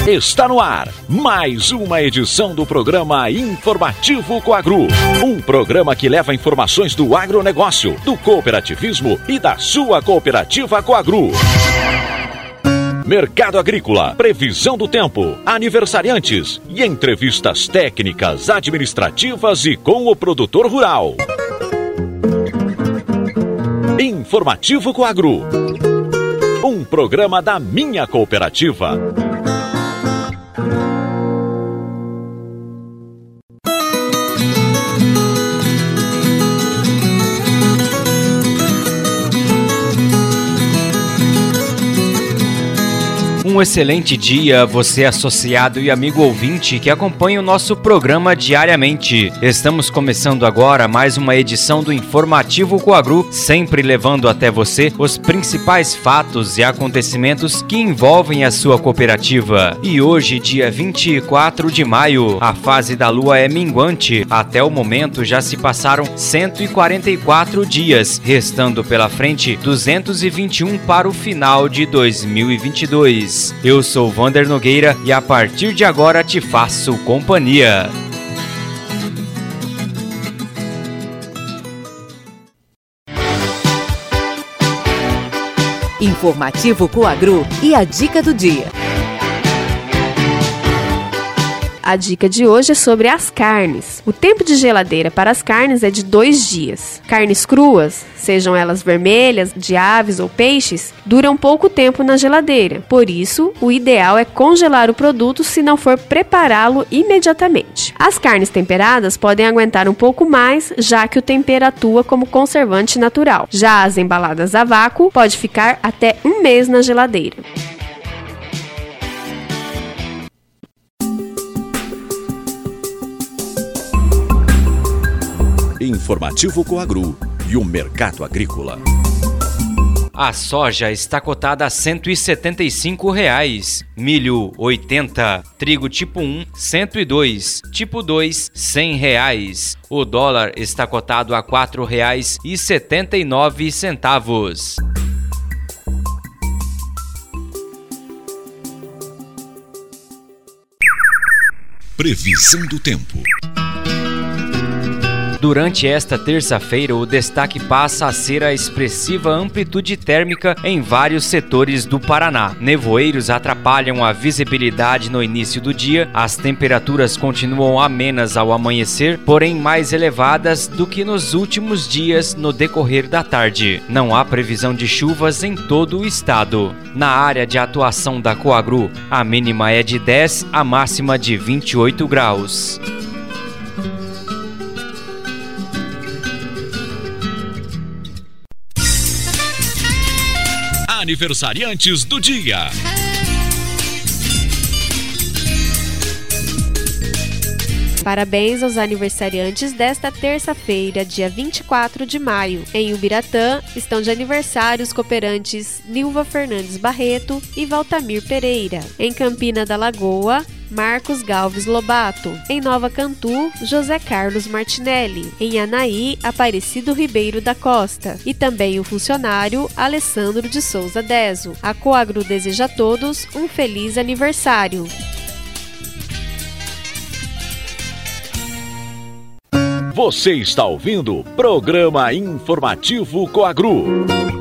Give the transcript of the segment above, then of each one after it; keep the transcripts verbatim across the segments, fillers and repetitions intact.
Está no ar mais uma edição do programa Informativo Coagro. Um programa que leva informações do agronegócio, do cooperativismo e da sua cooperativa Coagro. Mercado agrícola, previsão do tempo, aniversariantes e entrevistas técnicas, administrativas e com o produtor rural. Informativo Coagro. Um programa da minha cooperativa. Um excelente dia, você associado e amigo ouvinte que acompanha o nosso programa diariamente. Estamos começando agora mais uma edição do Informativo Coagro, sempre levando até você os principais fatos e acontecimentos que envolvem a sua cooperativa. E hoje, dia vinte e quatro de maio, a fase da lua é minguante. Até o momento já se passaram cento e quarenta e quatro dias, restando pela frente duzentos e vinte e um para o final de dois mil e vinte e dois. Eu sou Vander Nogueira e a partir de agora te faço companhia. Informativo Coagro e a dica do dia. A dica de hoje é sobre as carnes. O tempo de geladeira para as carnes é de dois dias. Carnes cruas, sejam elas vermelhas, de aves ou peixes, duram pouco tempo na geladeira. Por isso, o ideal é congelar o produto se não for prepará-lo imediatamente. As carnes temperadas podem aguentar um pouco mais, já que o tempero atua como conservante natural. Já as embaladas a vácuo pode ficar até um mês na geladeira. Informativo Coagro e o mercado agrícola. A soja está cotada a cento e setenta e cinco reais, milho oitenta, trigo tipo um cento e dois, tipo dois cem reais. O dólar está cotado a quatro reais e setenta e nove centavos. Previsão do tempo. Durante esta terça-feira, o destaque passa a ser a expressiva amplitude térmica em vários setores do Paraná. Nevoeiros atrapalham a visibilidade no início do dia, as temperaturas continuam amenas ao amanhecer, porém mais elevadas do que nos últimos dias no decorrer da tarde. Não há previsão de chuvas em todo o estado. Na área de atuação da Coagro, a mínima é de dez, a máxima de vinte e oito graus. Aniversariantes do dia. Parabéns aos aniversariantes desta terça-feira, dia vinte e quatro de maio. Em Ubiratã, estão de aniversário os cooperantes Nilva Fernandes Barreto e Valtamir Pereira. Em Campina da Lagoa, Marcos Galves Lobato. Em Nova Cantu, José Carlos Martinelli. Em Anaí, Aparecido Ribeiro da Costa. E também o funcionário Alessandro de Souza Deso. A Coagro deseja a todos um feliz aniversário. Você está ouvindo o programa Informativo Coagro.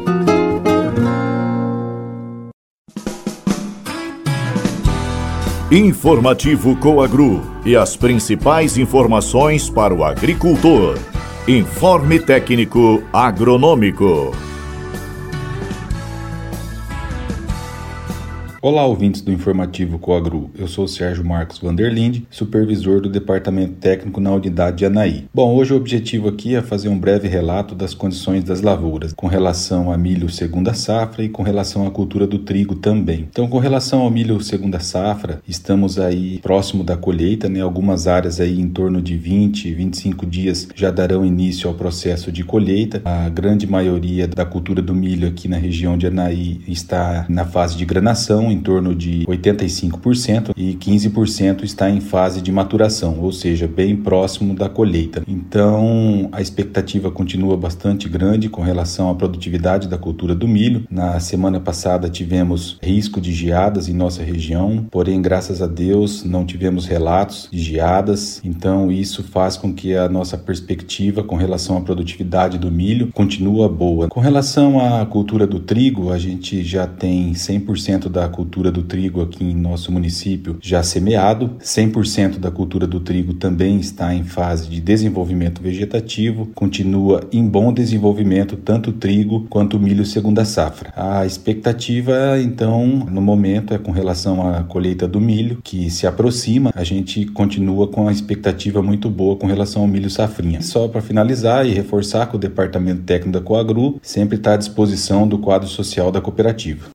Informativo Coagro e as principais informações para o agricultor. Informe técnico agronômico. Olá, ouvintes do Informativo Coagro. Eu sou o Sérgio Marcos Vanderlinde, supervisor do Departamento Técnico na unidade de Anaí. Bom, hoje o objetivo aqui é fazer um breve relato das condições das lavouras, com relação a milho segunda safra e com relação à cultura do trigo também. Então, com relação ao milho segunda safra, estamos aí próximo da colheita, né? Algumas áreas aí em torno de vinte, vinte e cinco dias já darão início ao processo de colheita. A grande maioria da cultura do milho aqui na região de Anaí está na fase de granação, em torno de oitenta e cinco por cento e quinze por cento está em fase de maturação, ou seja, bem próximo da colheita. Então, a expectativa continua bastante grande com relação à produtividade da cultura do milho. Na semana passada tivemos risco de geadas em nossa região, porém, graças a Deus, não tivemos relatos de geadas, então isso faz com que a nossa perspectiva com relação à produtividade do milho continua boa. Com relação à cultura do trigo, a gente já tem cem por cento da cultura do trigo aqui em nosso município já semeado, cem por cento da cultura do trigo também está em fase de desenvolvimento vegetativo, continua em bom desenvolvimento tanto o trigo quanto o milho segunda safra. A expectativa, então, no momento é com relação à colheita do milho, que se aproxima, a gente continua com a expectativa muito boa com relação ao milho safrinha. Só para finalizar e reforçar que o Departamento Técnico da Coagru sempre está à disposição do quadro social da cooperativa.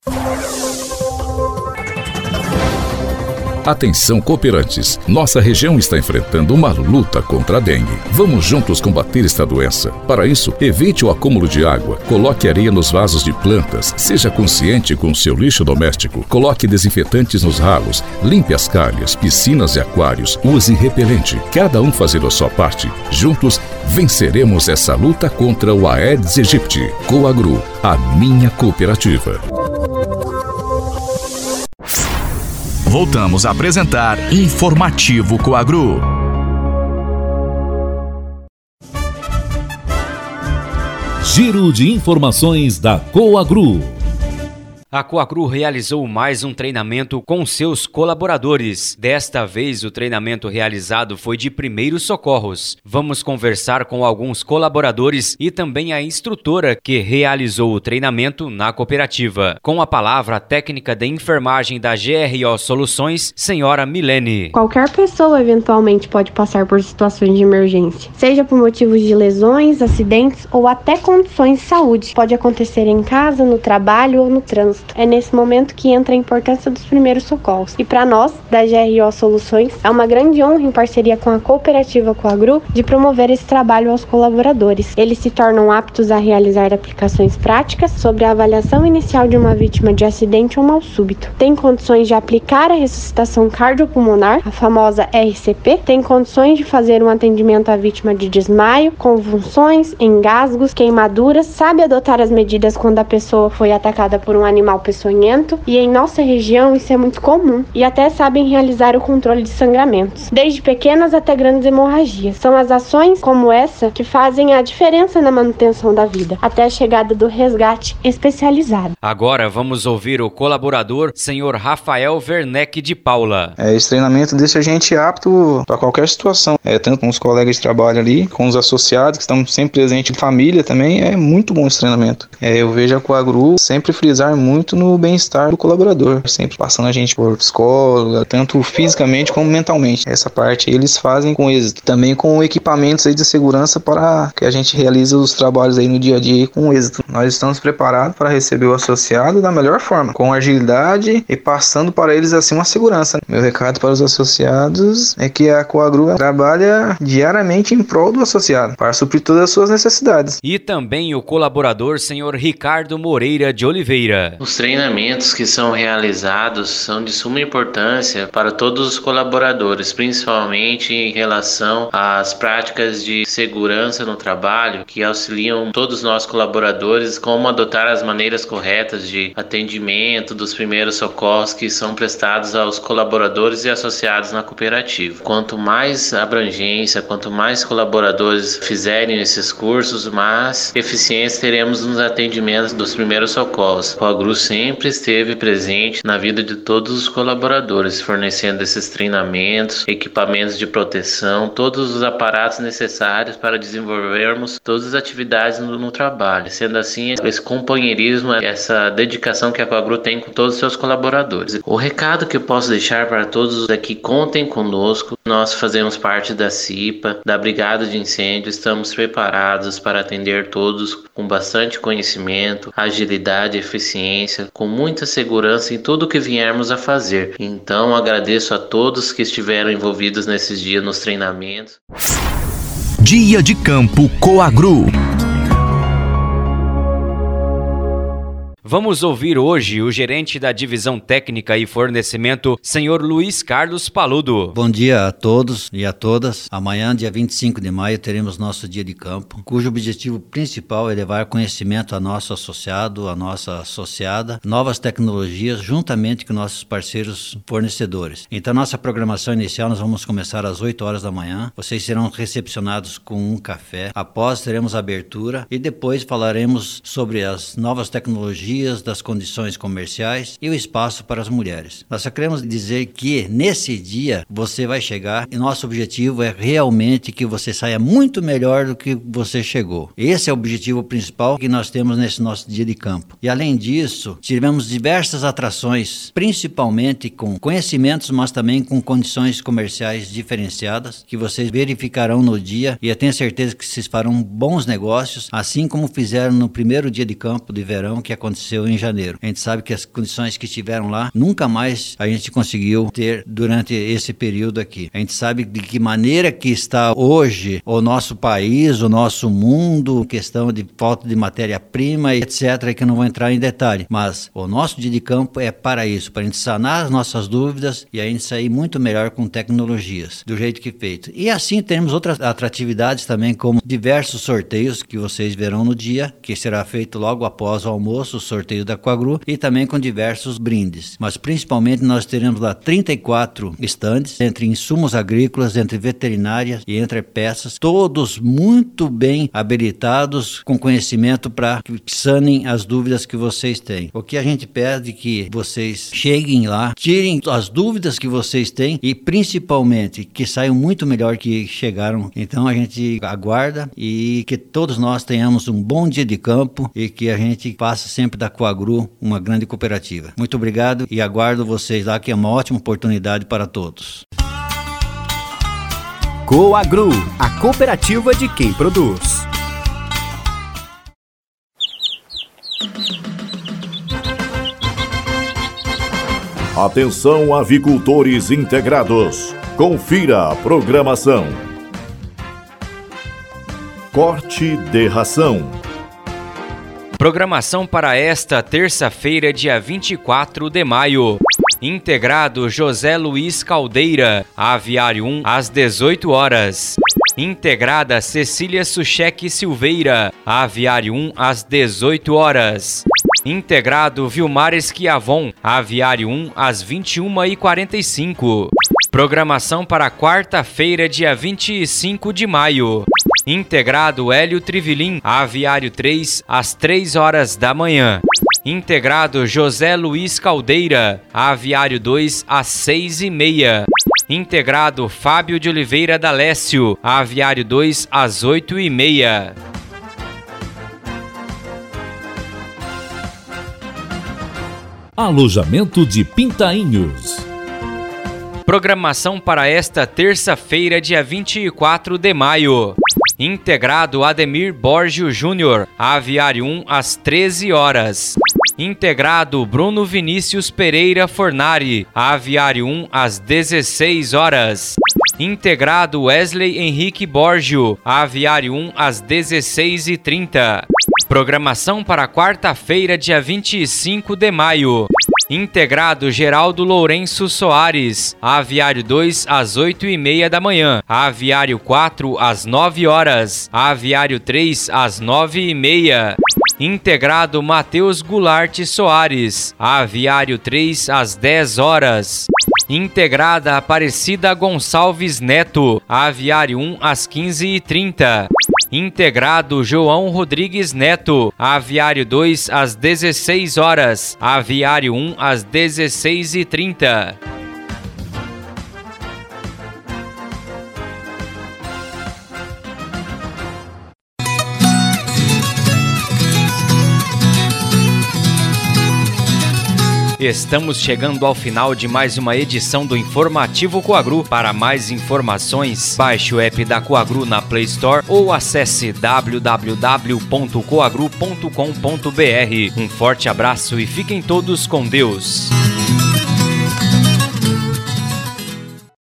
Atenção, cooperantes! Nossa região está enfrentando uma luta contra a dengue. Vamos juntos combater esta doença. Para isso, evite o acúmulo de água, coloque areia nos vasos de plantas, seja consciente com o seu lixo doméstico, coloque desinfetantes nos ralos, limpe as calhas, piscinas e aquários, use repelente. Cada um fazendo a sua parte. Juntos, venceremos essa luta contra o Aedes aegypti. Coagru, a minha cooperativa. Voltamos a apresentar Informativo Coagru. Giro de informações da Coagru. A Coagru realizou mais um treinamento com seus colaboradores. Desta vez, o treinamento realizado foi de primeiros socorros. Vamos conversar com alguns colaboradores e também a instrutora que realizou o treinamento na cooperativa. Com a palavra a técnica de enfermagem da G R O Soluções, senhora Milene. Qualquer pessoa eventualmente pode passar por situações de emergência, seja por motivos de lesões, acidentes ou até condições de saúde. Pode acontecer em casa, no trabalho ou no trânsito. É nesse momento que entra a importância dos primeiros socorros. E para nós, da G R O Soluções, é uma grande honra em parceria com a cooperativa Coagru de promover esse trabalho aos colaboradores. Eles se tornam aptos a realizar aplicações práticas sobre a avaliação inicial de uma vítima de acidente ou mal súbito. Tem condições de aplicar a ressuscitação cardiopulmonar, a famosa R C P. Tem condições de fazer um atendimento à vítima de desmaio, convulsões, engasgos, queimaduras. Sabe adotar as medidas quando a pessoa foi atacada por um animal peçonhento, e em nossa região isso é muito comum, e até sabem realizar o controle de sangramentos, desde pequenas até grandes hemorragias. São as ações como essa que fazem a diferença na manutenção da vida, até a chegada do resgate especializado. Agora vamos ouvir o colaborador, senhor Rafael Werneck de Paula. É, esse treinamento deixa a gente apto para qualquer situação, é, tanto com os colegas de trabalho ali, com os associados que estão sempre presentes, família também, é muito bom esse treinamento. É, eu vejo a Coagru sempre frisar muito no bem-estar do colaborador, sempre passando a gente por psicóloga, tanto fisicamente como mentalmente. Essa parte eles fazem com êxito, também com equipamentos aí de segurança para que a gente realize os trabalhos aí no dia a dia com êxito. Nós estamos preparados para receber o associado da melhor forma, com agilidade e passando para eles assim uma segurança. Meu recado para os associados é que a Coagru trabalha diariamente em prol do associado, para suprir todas as suas necessidades. E também o colaborador senhor Ricardo Moreira de Oliveira. Os treinamentos que são realizados são de suma importância para todos os colaboradores, principalmente em relação às práticas de segurança no trabalho, que auxiliam todos nós colaboradores como adotar as maneiras corretas de atendimento dos primeiros socorros que são prestados aos colaboradores e associados na cooperativa. Quanto mais abrangência, quanto mais colaboradores fizerem esses cursos, mais eficiência teremos nos atendimentos dos primeiros socorros. O Agru sempre esteve presente na vida de todos os colaboradores, fornecendo esses treinamentos, equipamentos de proteção, todos os aparatos necessários para desenvolvermos todas as atividades no, no trabalho. Sendo assim, esse companheirismo, essa dedicação que a Coagru tem com todos os seus colaboradores. O recado que eu posso deixar para todos é que contem conosco. Nós fazemos parte da CIPA, da Brigada de Incêndio, estamos preparados para atender todos com bastante conhecimento, agilidade e eficiência, com muita segurança em tudo que viermos a fazer. Então, agradeço a todos que estiveram envolvidos nesses dias nos treinamentos. Dia de Campo Coagru. Vamos ouvir hoje o gerente da Divisão Técnica e Fornecimento, senhor Luiz Carlos Paludo. Bom dia a todos e a todas. Amanhã, dia vinte e cinco de maio, teremos nosso dia de campo, cujo objetivo principal é levar conhecimento a nosso associado, a nossa associada, novas tecnologias, juntamente com nossos parceiros fornecedores. Então, nossa programação inicial, nós vamos começar às oito horas da manhã. Vocês serão recepcionados com um café. Após, teremos a abertura e depois falaremos sobre as novas tecnologias, das condições comerciais e o espaço para as mulheres. Nós só queremos dizer que nesse dia você vai chegar e nosso objetivo é realmente que você saia muito melhor do que você chegou. Esse é o objetivo principal que nós temos nesse nosso dia de campo. E além disso, tivemos diversas atrações, principalmente com conhecimentos, mas também com condições comerciais diferenciadas, que vocês verificarão no dia e eu tenho certeza que vocês farão bons negócios, assim como fizeram no primeiro dia de campo de verão que aconteceu em janeiro. A gente sabe que as condições que estiveram lá, nunca mais a gente conseguiu ter durante esse período aqui. A gente sabe de que maneira que está hoje o nosso país, o nosso mundo, questão de falta de matéria-prima, etcétera, que eu não vou entrar em detalhe. Mas o nosso dia de campo é para isso, para a gente sanar as nossas dúvidas e a gente sair muito melhor com tecnologias, do jeito que é feito. E assim temos outras atratividades também, como diversos sorteios que vocês verão no dia, que será feito logo após o almoço, o sorteio da Coagru, e também com diversos brindes. Mas principalmente nós teremos lá trinta e quatro estandes, entre insumos agrícolas, entre veterinárias e entre peças, todos muito bem habilitados, com conhecimento para que sanem as dúvidas que vocês têm. O que a gente pede é que vocês cheguem lá, tirem as dúvidas que vocês têm e principalmente que saiam muito melhor que chegaram. Então a gente aguarda e que todos nós tenhamos um bom dia de campo e que a gente faça sempre da Coagru uma grande cooperativa. Muito obrigado e aguardo vocês lá, que é uma ótima oportunidade para todos. Coagru, a cooperativa de quem produz. Atenção, avicultores integrados. Confira a programação. Corte de ração. Programação para esta terça-feira, dia vinte e quatro de maio. Integrado José Luiz Caldeira, Aviário um, às dezoito horas. Integrada Cecília Suchek Silveira, Aviário um, às dezoito horas. Integrado Vilmar Esquiavon, Aviário um, às vinte e uma e quarenta e cinco. Programação para quarta-feira, dia vinte e cinco de maio. Integrado Hélio Trivilin, Aviário três, às três horas da manhã. Integrado José Luiz Caldeira, Aviário dois, às seis e meia. Integrado Fábio de Oliveira D'Alessio, Aviário dois, às oito e meia. Alojamento de Pintainhos. Programação para esta terça-feira, dia vinte e quatro de maio. Integrado Ademir Borgio Júnior, Aviário um, às treze horas. Integrado Bruno Vinícius Pereira Fornari, Aviário um, às dezesseis horas. Integrado Wesley Henrique Borgio, Aviário um, às dezesseis e trinta. Programação para quarta-feira, dia vinte e cinco de maio. Integrado Geraldo Lourenço Soares, Aviário dois, às oito e meia da manhã. Aviário quatro, às nove horas. Aviário três, às nove e meia. Integrado Matheus Goulart Soares, Aviário três, às dez horas. Integrada Aparecida Gonçalves Neto, Aviário um, às quinze e trinta. Integrado João Rodrigues Neto, Aviário dois, às dezesseis horas. Aviário um, às dezesseis e trinta. Estamos chegando ao final de mais uma edição do Informativo Coagru. Para mais informações, baixe o app da Coagru na Play Store ou acesse w w w ponto coagru ponto com ponto b r. Um forte abraço e fiquem todos com Deus.